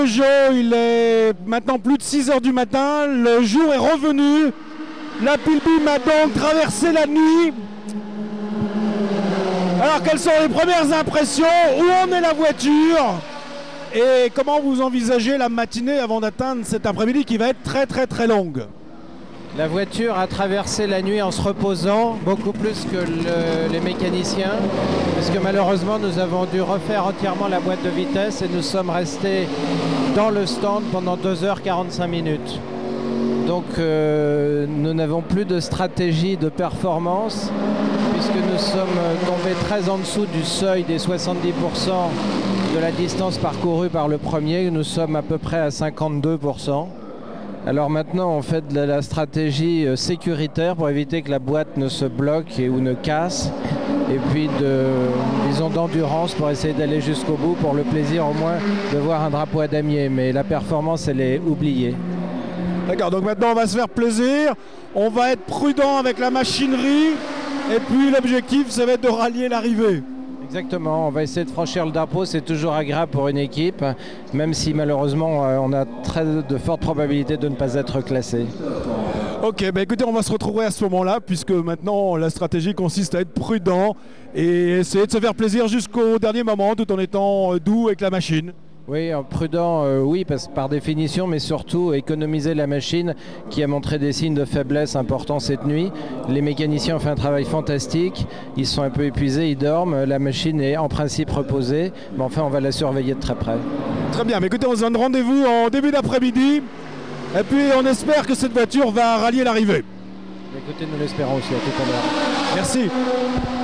Joe, il est maintenant plus de 6 heures du matin, le jour est revenu, la Pilbeam a donc traversé la nuit. Alors quelles sont les premières impressions? Où en est la voiture? Et comment vous envisagez la matinée avant d'atteindre cet après-midi qui va être très longue? La voiture a traversé la nuit en se reposant, beaucoup plus que les mécaniciens, parce que malheureusement nous avons dû refaire entièrement la boîte de vitesse et nous sommes restés dans le stand pendant 2h45 minutes. Donc nous n'avons plus de stratégie de performance, puisque nous sommes tombés très en dessous du seuil des 70% de la distance parcourue par le premier. Nous sommes à peu près à 52%. Alors maintenant on fait de la stratégie sécuritaire pour éviter que la boîte ne se bloque ou ne casse, et puis disons d'endurance pour essayer d'aller jusqu'au bout, pour le plaisir au moins de voir un drapeau à damier, mais la performance elle est oubliée. D'accord, donc maintenant on va se faire plaisir, on va être prudent avec la machinerie, et puis l'objectif ça va être de rallier l'arrivée. Exactement, on va essayer de franchir le drapeau, c'est toujours agréable pour une équipe, même si malheureusement on a de fortes probabilités de ne pas être classé. Ok, bah écoutez, on va se retrouver à ce moment-là, puisque maintenant la stratégie consiste à être prudent et essayer de se faire plaisir jusqu'au dernier moment, tout en étant doux avec la machine. Oui, prudent, oui, par définition, mais surtout économiser la machine qui a montré des signes de faiblesse importants cette nuit. Les mécaniciens ont fait un travail fantastique, ils sont un peu épuisés, ils dorment, la machine est en principe reposée, mais enfin on va la surveiller de très près. Très bien, mais écoutez, on se donne rendez-vous en début d'après-midi, et puis on espère que cette voiture va rallier l'arrivée. Écoutez, nous l'espérons aussi, à tout à l'heure. Merci.